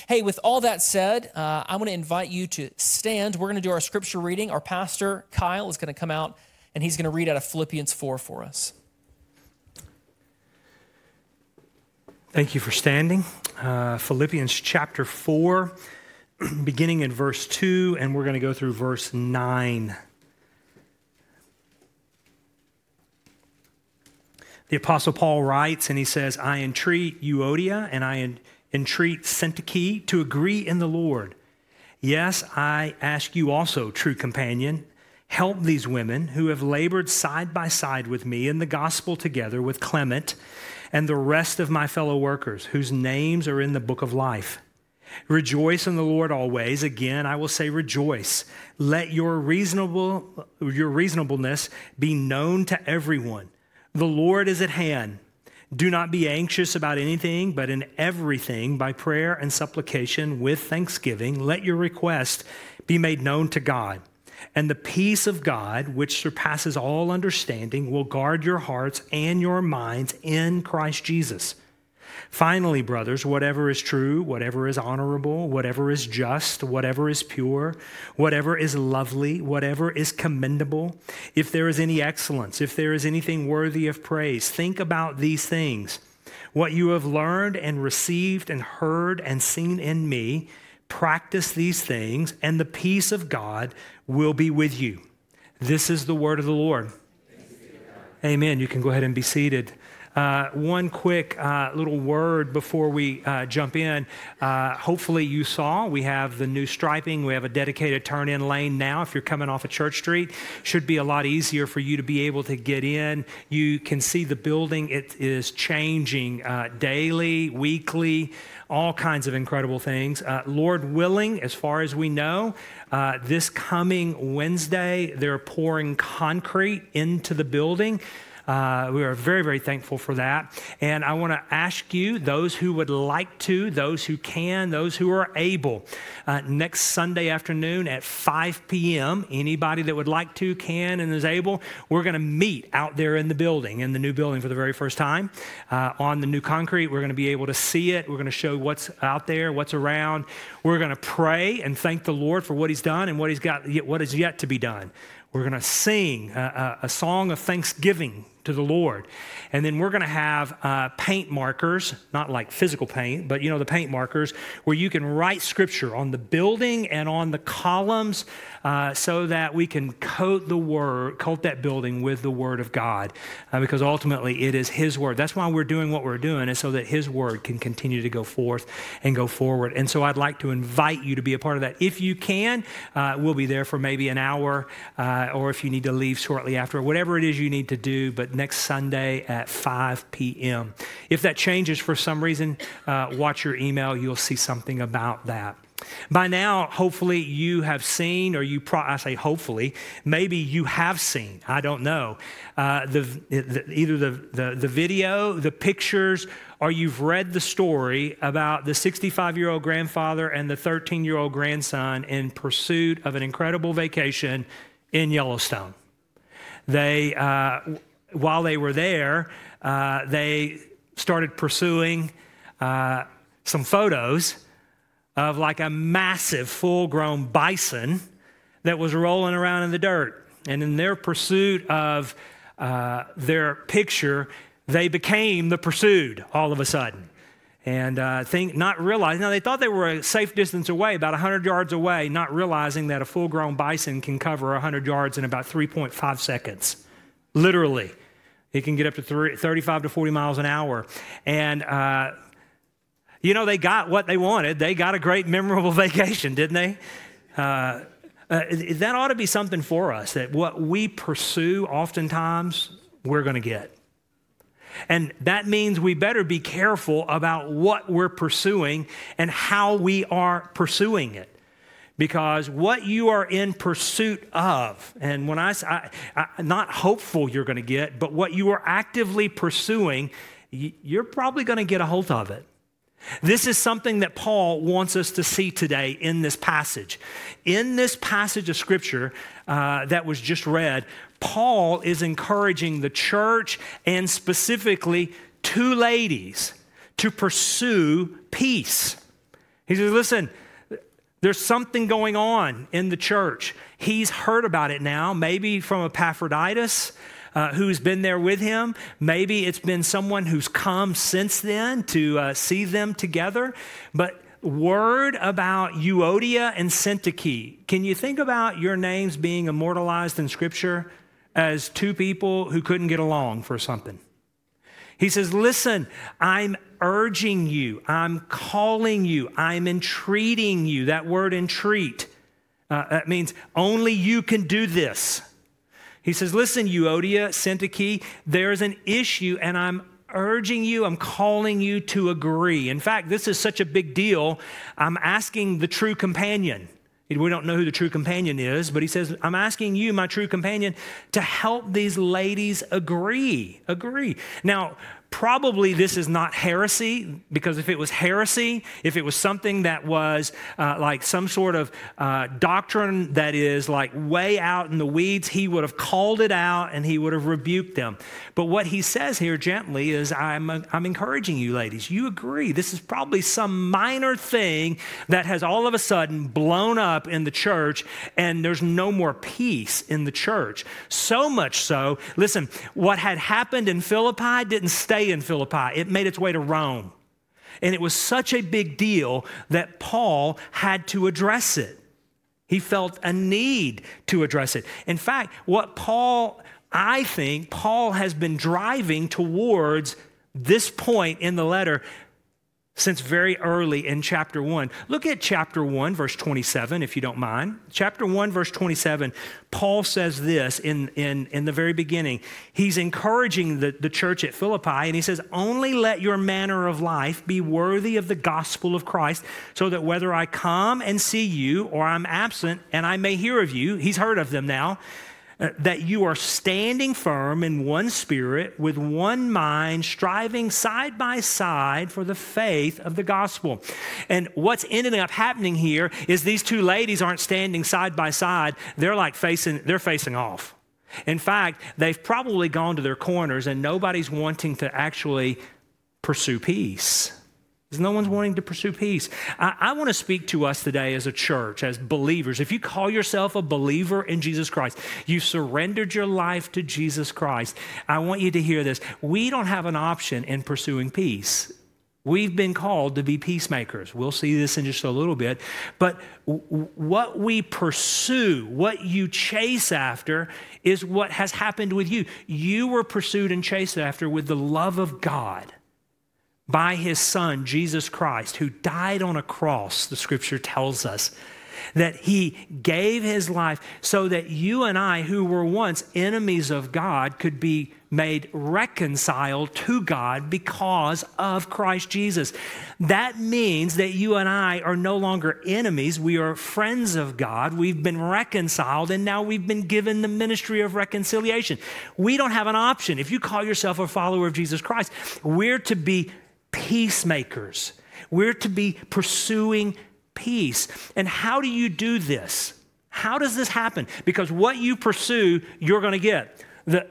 Hey, with all that said, I'm going to invite you to stand. We're going to do our scripture reading. Our pastor, Kyle, is going to come out, and he's going to read out of Philippians 4 for us. Thank you for standing. Philippians chapter 4, beginning in verse 2, and we're going to go through verse 9. The Apostle Paul writes, and he says, I entreat Euodia and I entreat Syntyche to agree in the Lord. Yes, I ask you also, true companion, help these women who have labored side by side with me in the gospel together with Clement and the rest of my fellow workers whose names are in the book of life. Rejoice in the Lord always. Again, I will say rejoice. Let your reasonableness be known to everyone. The Lord is at hand. Do not be anxious about anything, but in everything, by prayer and supplication with thanksgiving, let your request be made known to God. And the peace of God, which surpasses all understanding, will guard your hearts and your minds in Christ Jesus. Finally, brothers, whatever is true, whatever is honorable, whatever is just, whatever is pure, whatever is lovely, whatever is commendable, if there is any excellence, if there is anything worthy of praise, think about these things. What you have learned and received and heard and seen in me, practice these things, and the peace of God will be with you. This is the word of the Lord. Amen. You can go ahead and be seated. One quick little word before we jump in. Hopefully you saw we have the new striping. We have a dedicated turn-in lane now. If you're coming off of Church Street, should be a lot easier for you to be able to get in. You can see the building. It is changing daily, weekly, all kinds of incredible things. Lord willing, as far as we know, this coming Wednesday, they're pouring concrete into the building. We are very, very thankful for that. And I want to ask you, those who would like to, those who can, those who are able, next Sunday afternoon at 5 p.m., anybody that would like to, can, and is able, we're going to meet out there in the building, in the new building for the very first time. On the new concrete, we're going to be able to see it. We're going to show what's out there, what's around. We're going to pray and thank the Lord for what he's done and what is yet to be done. We're going to sing a song of thanksgiving to the Lord. And then we're going to have paint markers, not like physical paint, but the paint markers where you can write scripture on the building and on the columns so that we can coat that building with the word of God because ultimately it is his word. That's why we're doing what we're doing, is so that his word can continue to go forth and go forward. And so I'd like to invite you to be a part of that. If you can, we'll be there for maybe an hour or if you need to leave shortly after, whatever it is you need to do, but next Sunday at 5 p.m. If that changes for some reason, watch your email. You'll see something about that. By now, hopefully you have seen, or I say hopefully, maybe you have seen, I don't know, either the video, the pictures, or you've read the story about the 65-year-old grandfather and the 13-year-old grandson in pursuit of an incredible vacation in Yellowstone. They, while they were there, they started pursuing some photos of like a massive full-grown bison that was rolling around in the dirt. And in their pursuit of their picture, they became the pursued all of a sudden. And not realizing, they thought they were a safe distance away, about 100 yards away, not realizing that a full-grown bison can cover 100 yards in about 3.5 seconds. Literally. It can get up to 35 to 40 miles an hour. And, they got what they wanted. They got a great, memorable vacation, didn't they? That ought to be something for us, that what we pursue, oftentimes, we're going to get. And that means we better be careful about what we're pursuing and how we are pursuing it. Because what you are in pursuit of, and when I not hopeful you're going to get, but what you are actively pursuing, you're probably going to get a hold of it. This is something that Paul wants us to see today in this passage. In this passage of Scripture that was just read, Paul is encouraging the church and specifically two ladies to pursue peace. He says, listen, there's something going on in the church. He's heard about it now, maybe from Epaphroditus, who's been there with him. Maybe it's been someone who's come since then to see them together. But word about Euodia and Syntyche. Can you think about your names being immortalized in Scripture as two people who couldn't get along for something? He says, listen, I'm urging you, I'm calling you, I'm entreating you. That word entreat, that means only you can do this. He says, listen, Euodia, Syntyche, there's an issue and I'm urging you, I'm calling you to agree. In fact, this is such a big deal. I'm asking the true companion. We don't know who the true companion is, but he says, I'm asking you, my true companion, to help these ladies agree. Now, probably this is not heresy, because if it was heresy, if it was something that was like some sort of doctrine that is like way out in the weeds, he would have called it out and he would have rebuked them. But what he says here gently is, I'm encouraging you ladies, you agree. This is probably some minor thing that has all of a sudden blown up in the church and there's no more peace in the church. So much so, listen, what had happened in Philippi didn't stay in Philippi. It made its way to Rome. And it was such a big deal that Paul had to address it. He felt a need to address it. In fact, I think Paul has been driving towards this point in the letter since very early in chapter 1. Look at chapter 1, verse 27, if you don't mind. Chapter 1, verse 27, Paul says this in the very beginning. He's encouraging the church at Philippi, and he says, only let your manner of life be worthy of the gospel of Christ, so that whether I come and see you or I'm absent and I may hear of you, he's heard of them now, that you are standing firm in one spirit, with one mind, striving side by side for the faith of the gospel. And what's ended up happening here is these two ladies aren't standing side by side. They're facing off. In fact, they've probably gone to their corners and nobody's wanting to actually pursue peace. No one's wanting to pursue peace. I want to speak to us today as a church, as believers. If you call yourself a believer in Jesus Christ, you surrendered your life to Jesus Christ, I want you to hear this. We don't have an option in pursuing peace. We've been called to be peacemakers. We'll see this in just a little bit. But what we pursue, what you chase after, is what has happened with you. You were pursued and chased after with the love of God by his son, Jesus Christ, who died on a cross, the scripture tells us, that he gave his life so that you and I, who were once enemies of God, could be made reconciled to God because of Christ Jesus. That means that you and I are no longer enemies. We are friends of God. We've been reconciled, and now we've been given the ministry of reconciliation. We don't have an option. If you call yourself a follower of Jesus Christ, we're to be peacemakers. We're to be pursuing peace. And how do you do this? How does this happen? Because what you pursue, you're going to get.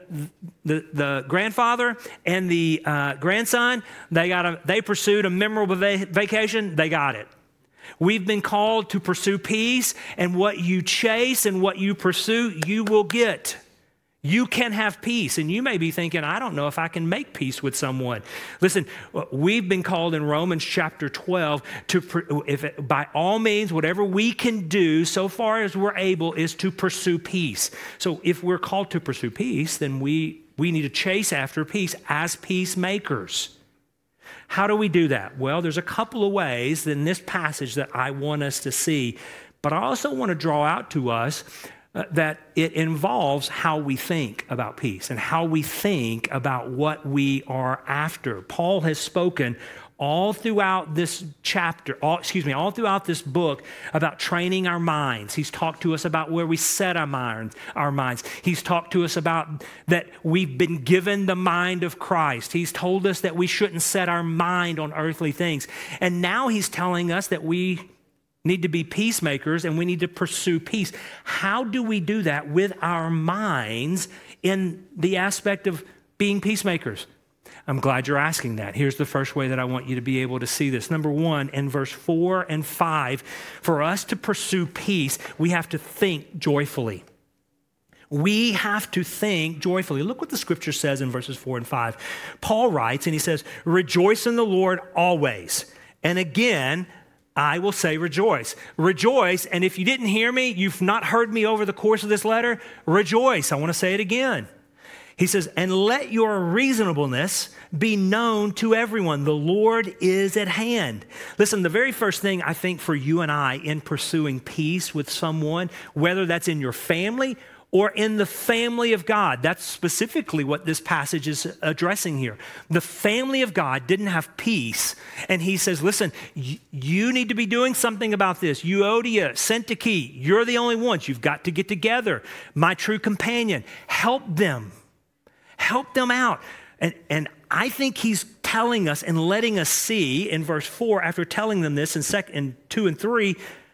The grandfather and the grandson, they pursued a memorable vacation. They got it. We've been called to pursue peace, and what you chase and what you pursue, you will get. You can have peace, and you may be thinking, I don't know if I can make peace with someone. Listen, we've been called in Romans chapter 12 by all means, whatever we can do so far as we're able is to pursue peace. So if we're called to pursue peace, then we need to chase after peace as peacemakers. How do we do that? Well, there's a couple of ways in this passage that I want us to see, but I also want to draw out to us that it involves how we think about peace and how we think about what we are after. Paul has spoken all throughout this chapter, all throughout this book about training our minds. He's talked to us about where we set our minds. He's talked to us about that we've been given the mind of Christ. He's told us that we shouldn't set our mind on earthly things. And now he's telling us that we need to be peacemakers and we need to pursue peace. How do we do that with our minds in the aspect of being peacemakers? I'm glad you're asking that. Here's the first way that I want you to be able to see this. Number one, in verse 4 and 5, for us to pursue peace, we have to think joyfully. We have to think joyfully. Look what the scripture says in verses 4 and 5. Paul writes, and he says, rejoice in the Lord always. And again, I will say rejoice. Rejoice, and if you didn't hear me, you've not heard me over the course of this letter, rejoice. I want to say it again. He says, and let your reasonableness be known to everyone. The Lord is at hand. Listen, the very first thing I think for you and I in pursuing peace with someone, whether that's in your family or in the family of God, that's specifically what this passage is addressing here. The family of God didn't have peace. And he says, listen, you need to be doing something about this. Euodia, Syntyche, you're the only ones. You've got to get together. My true companion, help them. Help them out. And I think he's telling us and letting us see in verse 4, after telling them this in 2 and 3,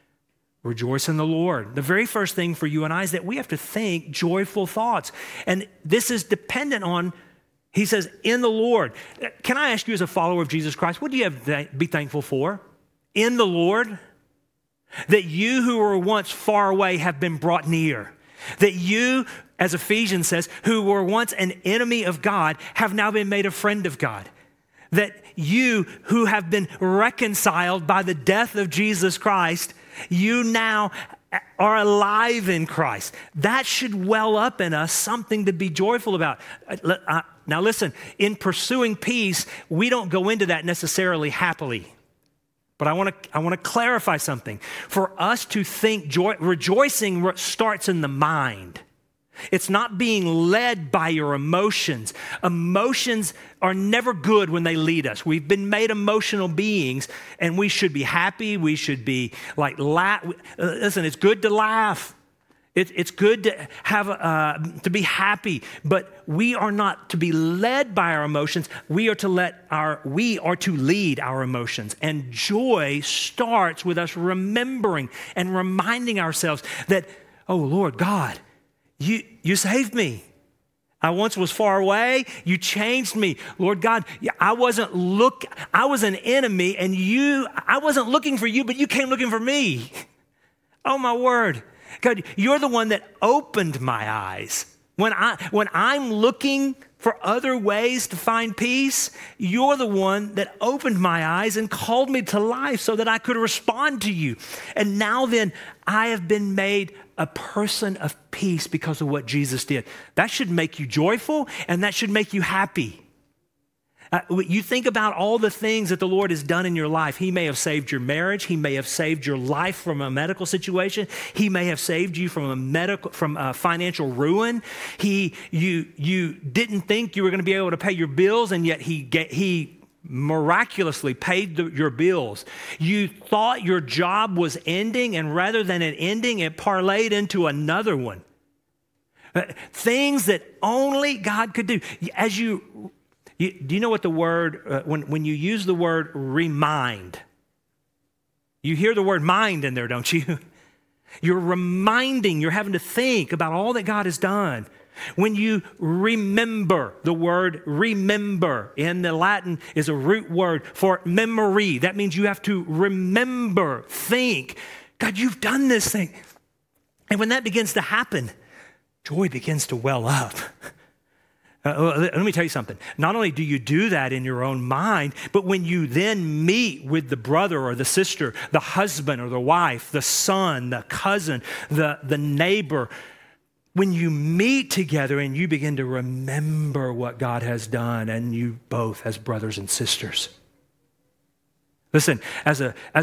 rejoice in the Lord. The very first thing for you and I is that we have to think joyful thoughts. And this is dependent on, he says, in the Lord. Can I ask you as a follower of Jesus Christ, what do you have to be thankful for? In the Lord? That you who were once far away have been brought near. That you, as Ephesians says, who were once an enemy of God, have now been made a friend of God. That you who have been reconciled by the death of Jesus Christ, you now are alive in Christ. That should well up in us something to be joyful about. Now listen, in pursuing peace, we don't go into that necessarily happily. But I want to clarify something. For us to think rejoicing starts in the mind. It's not being led by your emotions. Emotions are never good when they lead us. We've been made emotional beings, and we should be happy. We should be like listen, it's good to laugh. It's good to have to be happy, but we are not to be led by our emotions. We are to lead our emotions. And joy starts with us remembering and reminding ourselves that, oh Lord God, you saved me. I once was far away. You changed me. Lord God, I was an enemy, and I wasn't looking for you, but you came looking for me. Oh my word. God, you're the one that opened my eyes. When I'm looking for other ways to find peace, you're the one that opened my eyes and called me to life so that I could respond to you. And now then, I have been made a person of peace because of what Jesus did. That should make you joyful, and that should make you happy. You think about all the things that the Lord has done in your life. He may have saved your marriage. He may have saved your life from a medical situation. He may have saved you from financial ruin. You didn't think you were going to be able to pay your bills, and yet He miraculously paid your bills. You thought your job was ending, and rather than it ending, it parlayed into another one. Things that only God could do. Do you know what the word, when you use the word remind, you hear the word mind in there, don't you? You're reminding, you're having to think about all that God has done. When you remember, the word remember in the Latin is a root word for memory. That means you have to remember, think, God, you've done this thing. And when that begins to happen, joy begins to well up. Let me tell you something. Not only do you do that in your own mind, but when you then meet with the brother or the sister, the husband or the wife, the son, the cousin, the neighbor, when you meet together and you begin to remember what God has done, and you both as brothers and sisters. Listen, as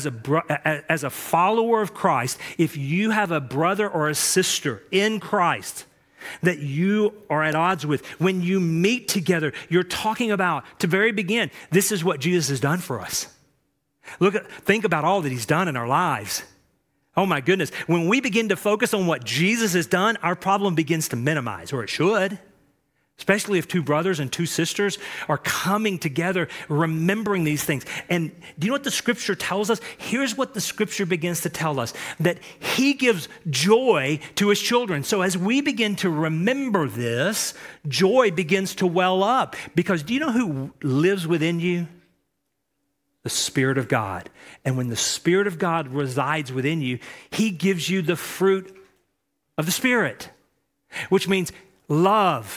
a follower of Christ, if you have a brother or a sister in Christ that you are at odds with, when you meet together, you're talking about, to very begin, this is what Jesus has done for us. Think about all that He's done in our lives. Oh my goodness. When we begin to focus on what Jesus has done, our problem begins to minimize, or it should. especially if two brothers and two sisters are coming together, remembering these things. And do you know what the scripture tells us? Here's what the scripture begins to tell us, that he gives joy to his children. So as we begin to remember this, joy begins to well up. Because do you know who lives within you? The Spirit of God. And when the Spirit of God resides within you, he gives you the fruit of the Spirit, which means love,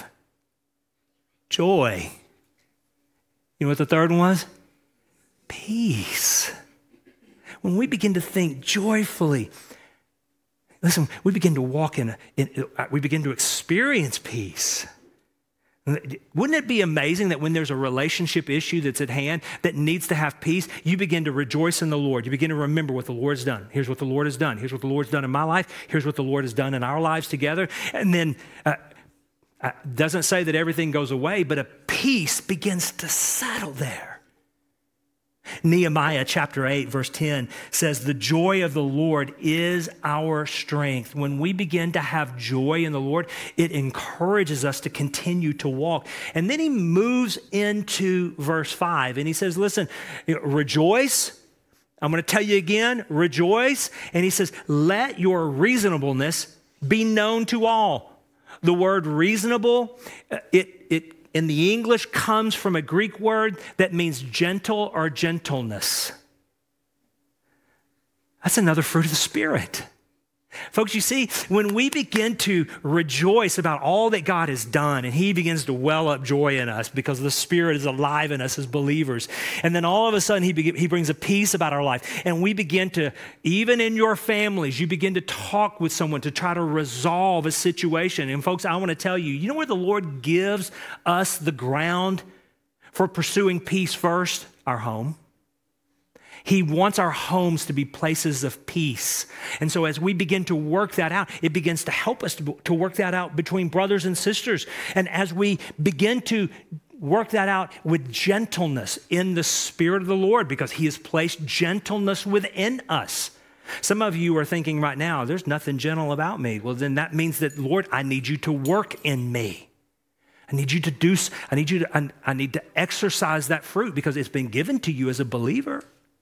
joy. You know what the third one was? Peace. When we begin to think joyfully, listen, we begin to walk we begin to experience peace. Wouldn't it be amazing that when there's a relationship issue that's at hand that needs to have peace, you begin to rejoice in the Lord. You begin to remember what the Lord's done. Here's what the Lord has done. Here's what the Lord's done in my life. Here's what the Lord has done in our lives together. And then doesn't say that everything goes away, but a peace begins to settle there. Nehemiah chapter 8, verse 10 says, the joy of the Lord is our strength. When we begin to have joy in the Lord, it encourages us to continue to walk. And then he moves into verse 5 and he says, listen, rejoice. I'm going to tell you again, rejoice. And he says, let your reasonableness be known to all. The word reasonable, it in the English comes from a Greek word that means gentle or gentleness. That's another fruit of the Spirit. Folks, you see, when we begin to rejoice about all that God has done and he begins to well up joy in us because the Spirit is alive in us as believers, and then all of a sudden he brings a peace about our life, and we begin to, even in your families, you begin to talk with someone to try to resolve a situation. And folks, I want to tell you, you know where the Lord gives us the ground for pursuing peace first? Our home. He wants our homes to be places of peace. And so as we begin to work that out, it begins to help us to work that out between brothers and sisters. And as we begin to work that out with gentleness in the Spirit of the Lord, because he has placed gentleness within us. Some of you are thinking right now, there's nothing gentle about me. Well, then that means that, Lord, I need you to work in me. I need to exercise that fruit because it's been given to you as a believer.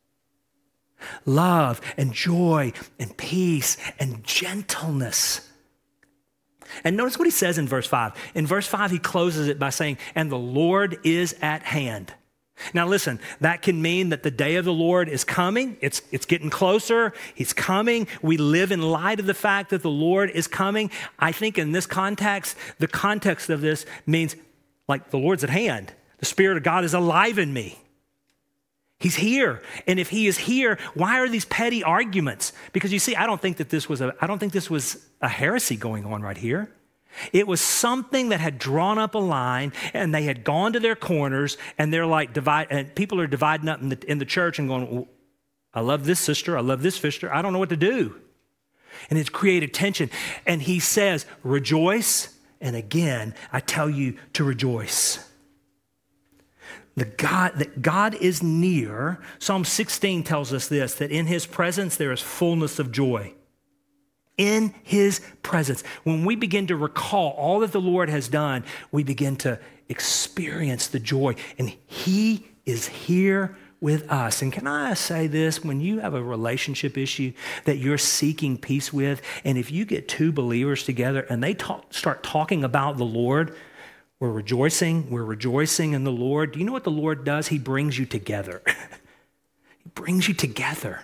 Love and joy and peace and gentleness. And notice what he says in verse 5. In verse 5, he closes it by saying, and the Lord is at hand. Now listen, that can mean that the day of the Lord is coming. It's getting closer. He's coming. We live in light of the fact that the Lord is coming. I think in this context, the context of this means like the Lord's at hand. The Spirit of God is alive in me. He's here. And if he is here, why are these petty arguments? Because you see, I don't think this was a heresy going on right here. It was something that had drawn up a line and they had gone to their corners and they're like and people are dividing up in the church and going, well, I love this sister, I love this sister, I don't know what to do. And it's created tension. And he says, rejoice. And again, I tell you to rejoice. That God is near. Psalm 16 tells us this, that in his presence there is fullness of joy. In his presence. When we begin to recall all that the Lord has done, we begin to experience the joy. And he is here with us. And can I say this? When you have a relationship issue that you're seeking peace with, and if you get two believers together and they start talking about the Lord, we're rejoicing in the Lord. Do you know what the Lord does? He brings you together. He brings you together.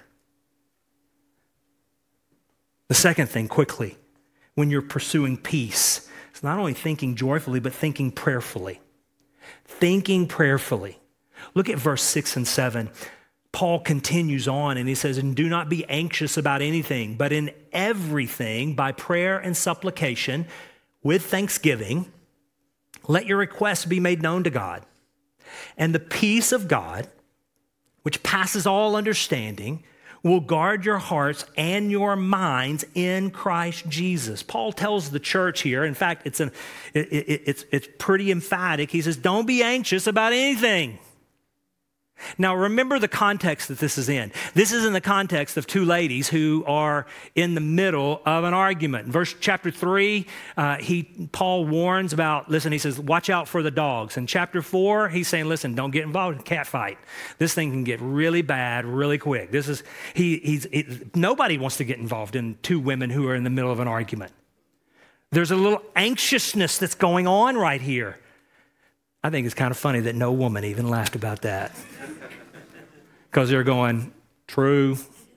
The second thing, quickly, when you're pursuing peace, it's not only thinking joyfully, but thinking prayerfully. Thinking prayerfully. Look at verse 6 and 7. Paul continues on and he says, and do not be anxious about anything, but in everything, by prayer and supplication, with thanksgiving, let your requests be made known to God. And the peace of God, which passes all understanding, will guard your hearts and your minds in Christ Jesus. Paul tells the church here, in fact, it's pretty emphatic. He says, don't be anxious about anything. Now, remember the context that this is in. This is in the context of two ladies who are in the middle of an argument. In chapter 3, Paul warns about, listen, he says, watch out for the dogs. In chapter 4, he's saying, listen, don't get involved in a cat fight. This thing can get really bad really quick. Nobody wants to get involved in two women who are in the middle of an argument. There's a little anxiousness that's going on right here. I think it's kind of funny that no woman even laughed about that. Because they're going, true.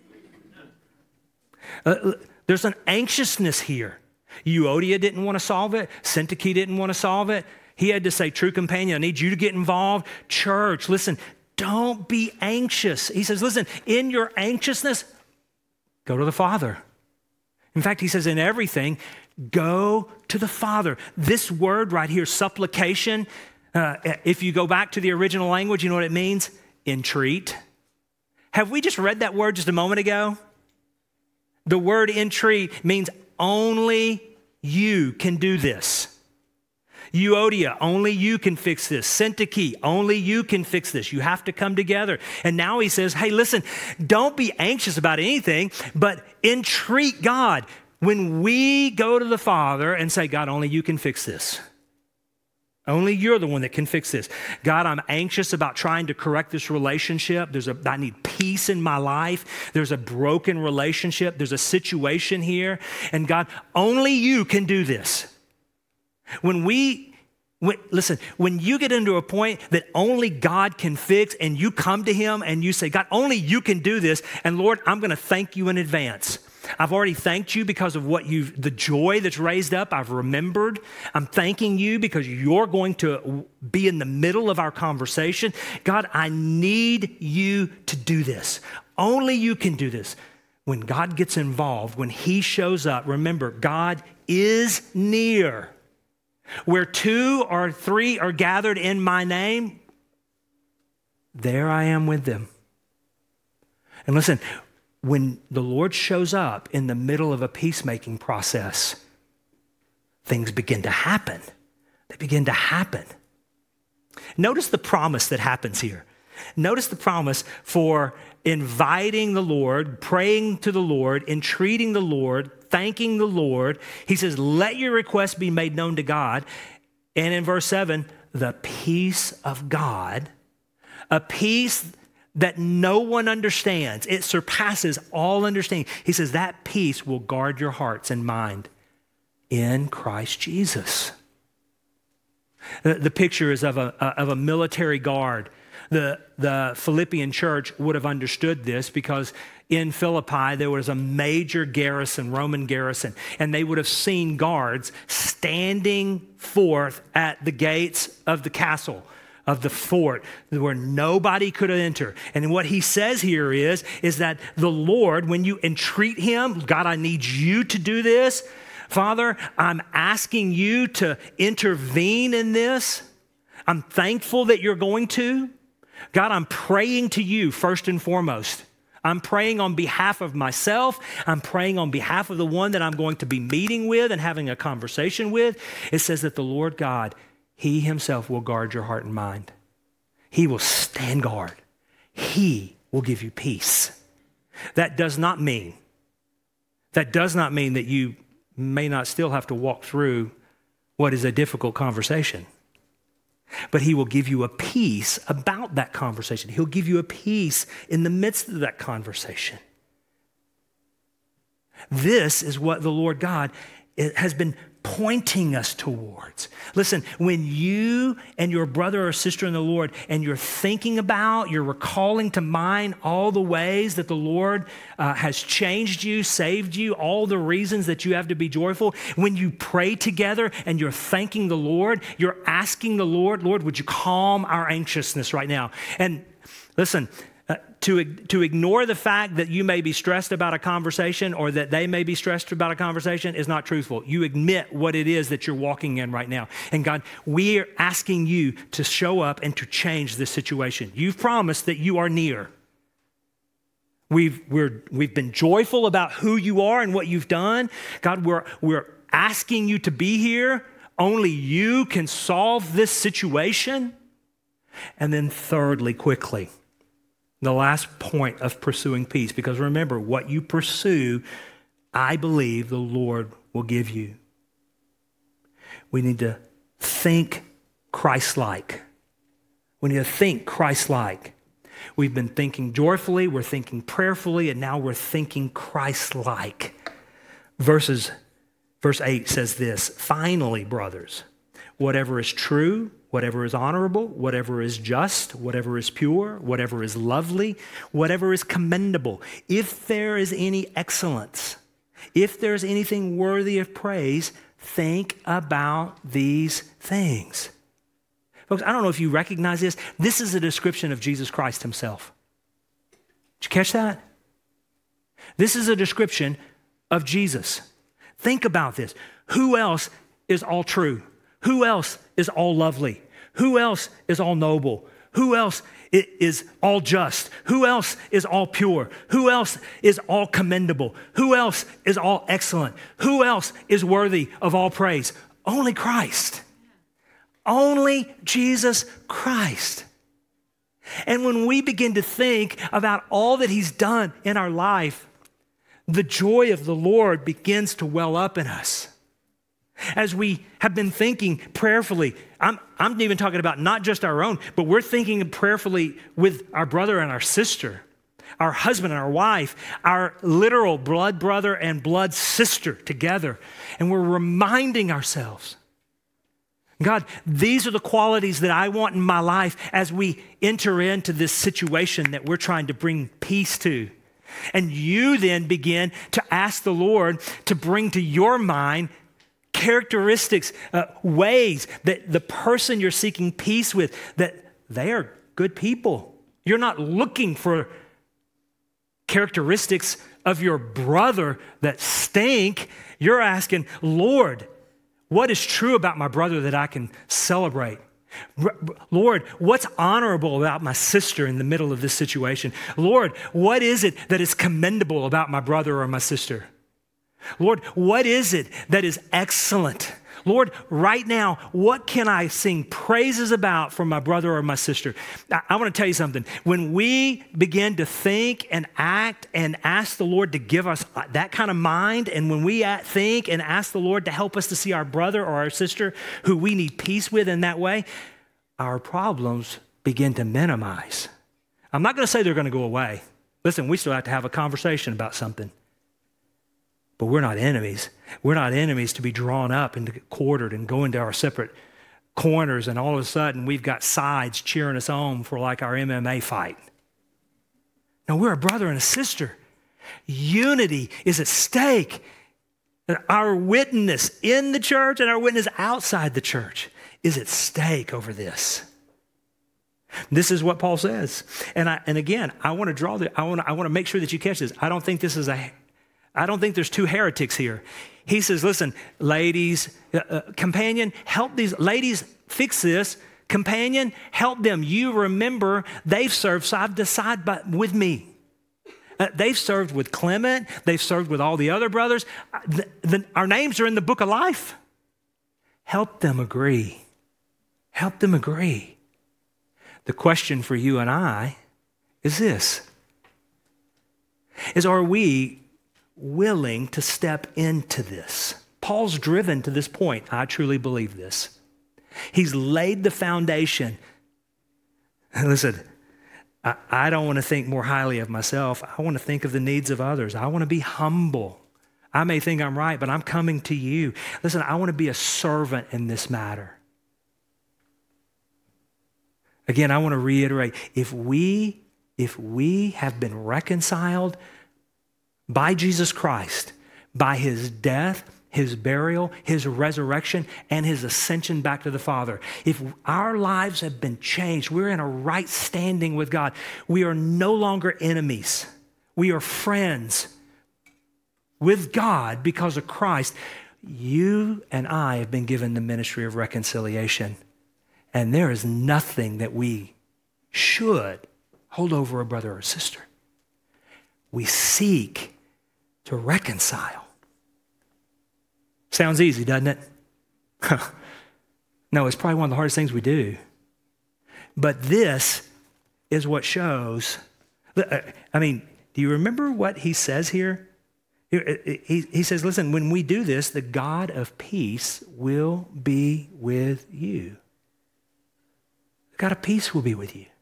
There's an anxiousness here. Euodia didn't want to solve it. Syntyche didn't want to solve it. He had to say, true companion, I need you to get involved. Church, listen, don't be anxious. He says, listen, in your anxiousness, go to the Father. In fact, he says, in everything, go to the Father. This word right here, supplication, if you go back to the original language, you know what it means? Entreat. Have we just read that word just a moment ago? The word entreat means only you can do this. Euodia, only you can fix this. Syntyche, only you can fix this. You have to come together. And now he says, hey, listen, don't be anxious about anything, but entreat God. When we go to the Father and say, God, only you can fix this. Only you're the one that can fix this. God, I'm anxious about trying to correct this relationship. I need peace in my life. There's a broken relationship. There's a situation here. And God, only you can do this. When you get into a point that only God can fix and you come to him and you say, God, only you can do this. And Lord, I'm going to thank you in advance. I've already thanked you because of the joy that's raised up. I've remembered. I'm thanking you because you're going to be in the middle of our conversation. God, I need you to do this. Only you can do this. When God gets involved, when he shows up, remember, God is near. Where 2 or 3 are gathered in my name, there I am with them. And listen, when the Lord shows up in the middle of a peacemaking process, things begin to happen. They begin to happen. Notice the promise that happens here. Notice the promise for inviting the Lord, praying to the Lord, entreating the Lord, thanking the Lord. He says, let your requests be made known to God. And in verse 7, the peace of God, a peace that no one understands. It surpasses all understanding. He says that peace will guard your hearts and mind in Christ Jesus. The picture is of a military guard. The Philippian church would have understood this because in Philippi there was a major garrison, Roman garrison, and they would have seen guards standing forth at the gates of the castle, of the fort, where nobody could enter. And what he says here is that the Lord, when you entreat him, God, I need you to do this. Father, I'm asking you to intervene in this. I'm thankful that you're going to. God, I'm praying to you first and foremost. I'm praying on behalf of myself. I'm praying on behalf of the one that I'm going to be meeting with and having a conversation with. It says that the Lord God, he himself will guard your heart and mind. He will stand guard. He will give you peace. That does not mean that you may not still have to walk through what is a difficult conversation. But he will give you a peace about that conversation. He'll give you a peace in the midst of that conversation. This is what the Lord God has been pointing us towards. Listen, when you and your brother or sister in the Lord, and you're thinking about, you're recalling to mind all the ways that the Lord has changed you, saved you, all the reasons that you have to be joyful, when you pray together and you're thanking the Lord, you're asking the Lord, Lord, would you calm our anxiousness right now? And listen, to ignore the fact that you may be stressed about a conversation or that they may be stressed about a conversation is not truthful. You admit what it is that you're walking in right now. And God, we are asking you to show up and to change this situation. You've promised that you are near. We've been joyful about who you are and what you've done. God, we're asking you to be here. Only you can solve this situation. And then thirdly, quickly, The last point of pursuing peace, because remember, what you pursue, I believe the Lord will give you. We need to think Christ-like. We need to think Christ-like. We've been thinking joyfully, we're thinking prayerfully, and now we're thinking Christ-like. Verse 8 says this, finally, brothers, whatever is true, whatever is honorable, whatever is just, whatever is pure, whatever is lovely, whatever is commendable, if there is any excellence, if there's anything worthy of praise, think about these things. Folks, I don't know if you recognize this. This is a description of Jesus Christ himself. Did you catch that? This is a description of Jesus. Think about this. Who else is all true? Who else is all lovely? Who else is all noble? Who else is all just? Who else is all pure? Who else is all commendable? Who else is all excellent? Who else is worthy of all praise? Only Christ. Only Jesus Christ. And when we begin to think about all that he's done in our life, the joy of the Lord begins to well up in us. As we have been thinking prayerfully, I'm even talking about not just our own, but we're thinking prayerfully with our brother and our sister, our husband and our wife, our literal blood brother and blood sister together. And we're reminding ourselves, God, these are the qualities that I want in my life as we enter into this situation that we're trying to bring peace to. And you then begin to ask the Lord to bring to your mind characteristics, ways that the person you're seeking peace with, that they are good people. You're not looking for characteristics of your brother that stink. You're asking, Lord, what is true about my brother that I can celebrate? Lord, what's honorable about my sister in the middle of this situation? Lord, what is it that is commendable about my brother or my sister? Lord, what is it that is excellent? Lord, right now, what can I sing praises about for my brother or my sister? I want to tell you something. When we begin to think and act and ask the Lord to give us that kind of mind, and when we think and ask the Lord to help us to see our brother or our sister who we need peace with in that way, our problems begin to minimize. I'm not going to say they're going to go away. Listen, we still have to have a conversation about something. But we're not enemies. We're not enemies to be drawn up and to get quartered and go into our separate corners, and all of a sudden we've got sides cheering us on for like our MMA fight. No, we're a brother and a sister. Unity is at stake. Our witness in the church and our witness outside the church is at stake over this. This is what Paul says. And again, I want to make sure that you catch this. I don't think there's two heretics here. He says, listen, ladies, companion, help these ladies fix this. Companion, help them. You remember they've served side to side with me. They've served with Clement. They've served with all the other brothers. Our names are in the book of life. Help them agree. Help them agree. The question for you and I is this. Are we willing to step into this? Paul's driven to this point. I truly believe this. He's laid the foundation. Listen, I don't want to think more highly of myself. I want to think of the needs of others. I want to be humble. I may think I'm right, but I'm coming to you. Listen, I want to be a servant in this matter. Again, I want to reiterate, if we have been reconciled by Jesus Christ, by his death, his burial, his resurrection, and his ascension back to the Father. If our lives have been changed, we're in a right standing with God. We are no longer enemies. We are friends with God because of Christ. You and I have been given the ministry of reconciliation. And there is nothing that we should hold over a brother or sister. We seek to reconcile. Sounds easy, doesn't it? No, it's probably one of the hardest things we do. But this is what shows I mean, do you remember what he says here? He says, listen, when we do this, the God of peace will be with you. The God of peace will be with you.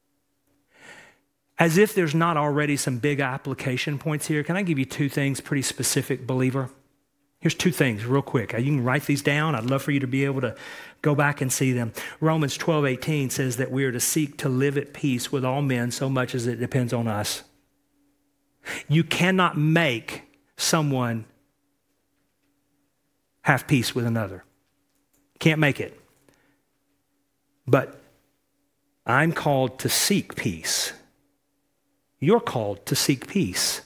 As if there's not already some big application points here, can I give you two things, pretty specific, believer? Here's two things real quick. You can write these down. I'd love for you to be able to go back and see them. Romans 12:18 says that we are to seek to live at peace with all men so much as it depends on us. You cannot make someone have peace with another. Can't make it. But I'm called to seek peace. You're called to seek peace.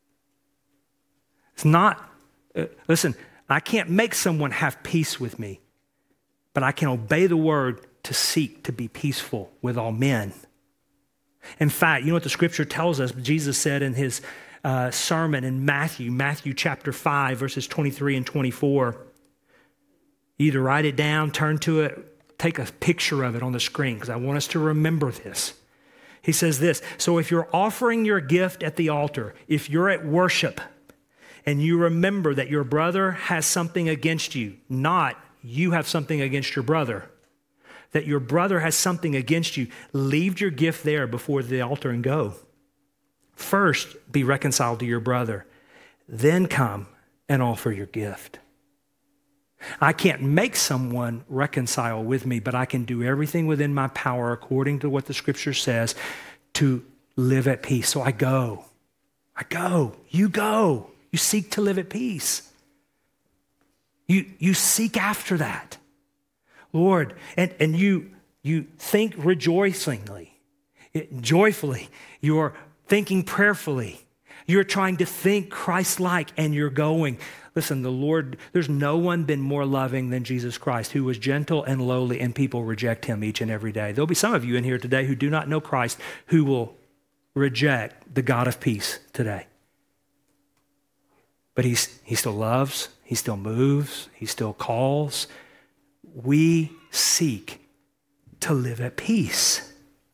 It's not, listen, I can't make someone have peace with me, but I can obey the word to seek to be peaceful with all men. In fact, you know what the scripture tells us? Jesus said in his sermon in Matthew chapter 5, verses 23 and 24. Either write it down, turn to it, take a picture of it on the screen, because I want us to remember this. He says this, so if you're offering your gift at the altar, if you're at worship, and you remember that your brother has something against you, not you have something against your brother, that your brother has something against you, leave your gift there before the altar and go. First, be reconciled to your brother, then come and offer your gift. I can't make someone reconcile with me, but I can do everything within my power according to what the scripture says to live at peace. So I go, you go. You seek to live at peace. You seek after that. Lord, and you think rejoicingly, joyfully. You're thinking prayerfully. You're trying to think Christ-like, and you're going. Listen, the Lord, there's no one been more loving than Jesus Christ, who was gentle and lowly, and people reject him each and every day. There'll be some of you in here today who do not know Christ, who will reject the God of peace today. But he still loves, he still moves, he still calls. We seek to live at peace.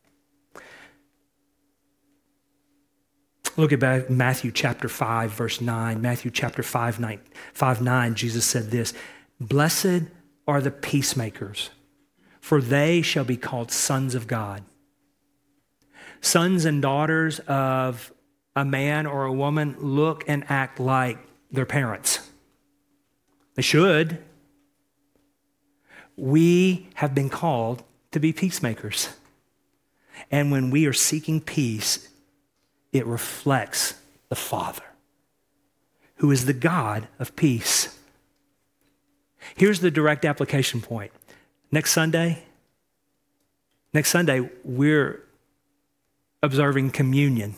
Look at Matthew chapter 5, verse 9. Matthew chapter 5, 9, Jesus said this, blessed are the peacemakers, for they shall be called sons of God. Sons and daughters of a man or a woman look and act like their parents. They should. We have been called to be peacemakers. And when we are seeking peace, it reflects the Father, who is the God of peace. Here's the direct application point. Next Sunday, we're observing communion.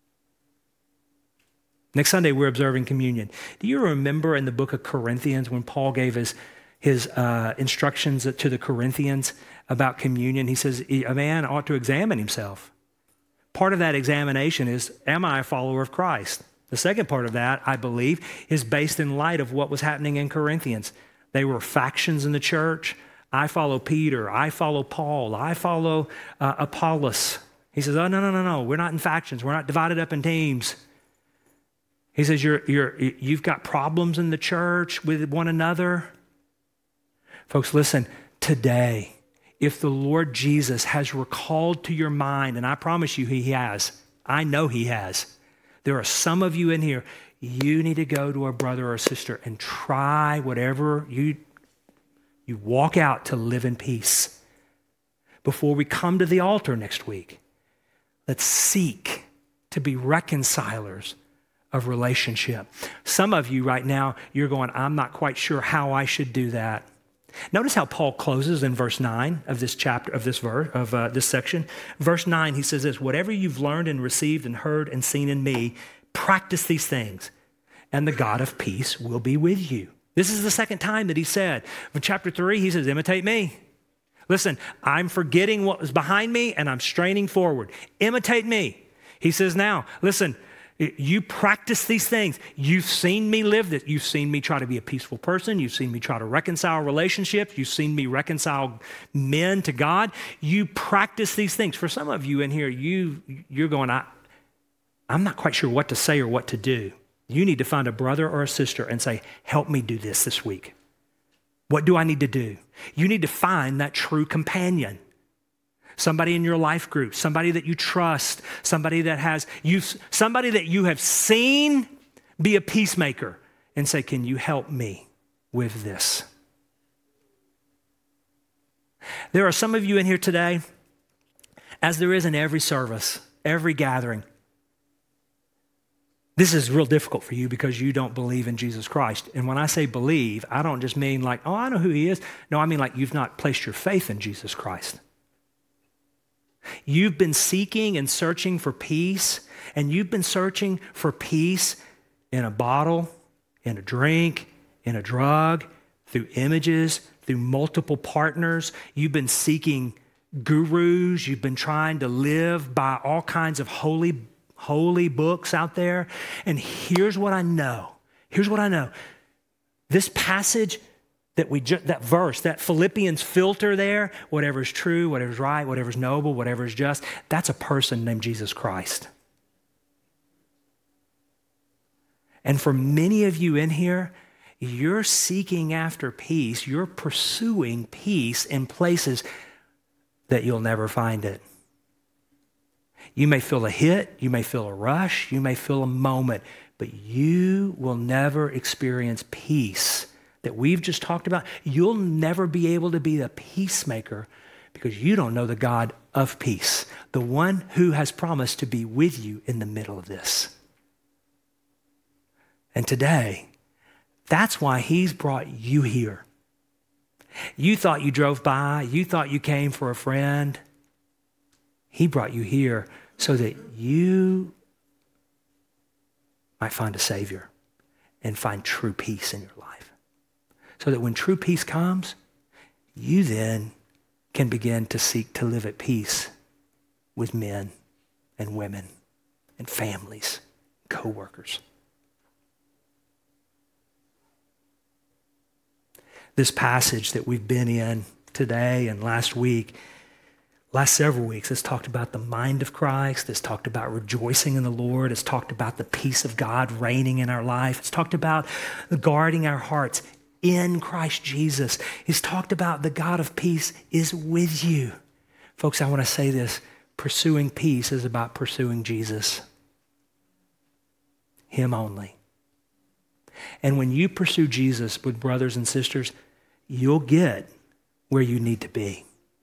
Next Sunday, we're observing communion. Do you remember in the book of Corinthians when Paul gave his instructions to the Corinthians about communion? He says, a man ought to examine himself. Part of that examination is, am I a follower of Christ? The second part of that, I believe, is based in light of what was happening in Corinthians. They were factions in the church. I follow Peter. I follow Paul. I follow Apollos. He says, oh, no. We're not in factions. We're not divided up in teams. He says, you've got problems in the church with one another. Folks, listen, today, if the Lord Jesus has recalled to your mind, and I promise you he has, I know he has. There are some of you in here, you need to go to a brother or a sister and try whatever you walk out to live in peace. Before we come to the altar next week, let's seek to be reconcilers of relationship. Some of you right now, you're going, I'm not quite sure how I should do that. Notice how Paul closes in verse 9 of this chapter, of this verse, of this section. Verse 9, he says this, whatever you've learned and received and heard and seen in me, practice these things, and the God of peace will be with you. This is the second time that he said. In chapter 3, he says, imitate me. Listen, I'm forgetting what was behind me, and I'm straining forward. Imitate me. He says now, listen, you practice these things. You've seen me live this. You've seen me try to be a peaceful person. You've seen me try to reconcile relationships. You've seen me reconcile men to God. You practice these things. For some of you in here, you're going, I'm not quite sure what to say or what to do. You need to find a brother or a sister and say, help me do this week. What do I need to do? You need to find that true companion. Somebody in your life group, somebody that you trust, somebody that you have seen be a peacemaker and say, can you help me with this? There are some of you in here today, as there is in every service, every gathering. This is real difficult for you because you don't believe in Jesus Christ. And when I say believe, I don't just mean like, oh, I know who he is. No, I mean like you've not placed your faith in Jesus Christ. You've been seeking and searching for peace, and you've been searching for peace in a bottle, in a drink, in a drug, through images, through multiple partners. You've been seeking gurus. You've been trying to live by all kinds of holy books out there. And here's what I know. This passage that verse, that Philippians filter there, whatever's true, whatever's right, whatever's noble, whatever's just, that's a person named Jesus Christ. And for many of you in here, you're seeking after peace. You're pursuing peace in places that you'll never find it. You may feel a hit, you may feel a rush, you may feel a moment, but you will never experience peace that we've just talked about. You'll never be able to be the peacemaker because you don't know the God of peace, the one who has promised to be with you in the middle of this. And today, that's why he's brought you here. You thought you drove by, you thought you came for a friend. He brought you here so that you might find a Savior and find true peace in your life. So that when true peace comes, you then can begin to seek to live at peace with men and women and families, co-workers. This passage that we've been in today and last several weeks, it's talked about the mind of Christ. It's talked about rejoicing in the Lord. It's talked about the peace of God reigning in our life. It's talked about guarding our hearts in Christ Jesus. It's talked about the God of peace is with you. Folks, I want to say this. Pursuing peace is about pursuing Jesus. Him only. And when you pursue Jesus with brothers and sisters, you'll get where you need to be.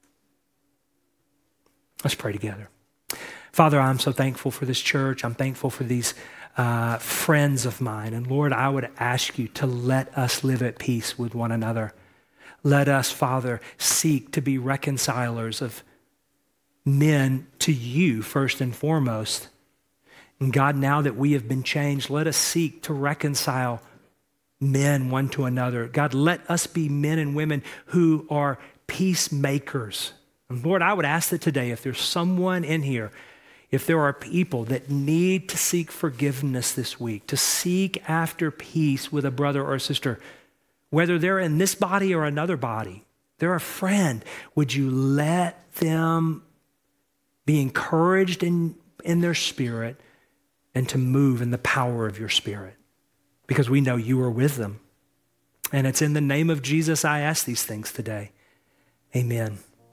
Let's pray together. Father, I'm so thankful for this church. I'm thankful for these friends of mine. And Lord, I would ask you to let us live at peace with one another. Let us, Father, seek to be reconcilers of men to you first and foremost. And God, now that we have been changed, let us seek to reconcile men one to another. God, let us be men and women who are peacemakers. And Lord, I would ask that today, if there's someone in here, if there are people that need to seek forgiveness this week, to seek after peace with a brother or a sister, whether they're in this body or another body, they're a friend, would you let them be encouraged in their spirit and to move in the power of your Spirit? Because we know you are with them. And it's in the name of Jesus I ask these things today. Amen.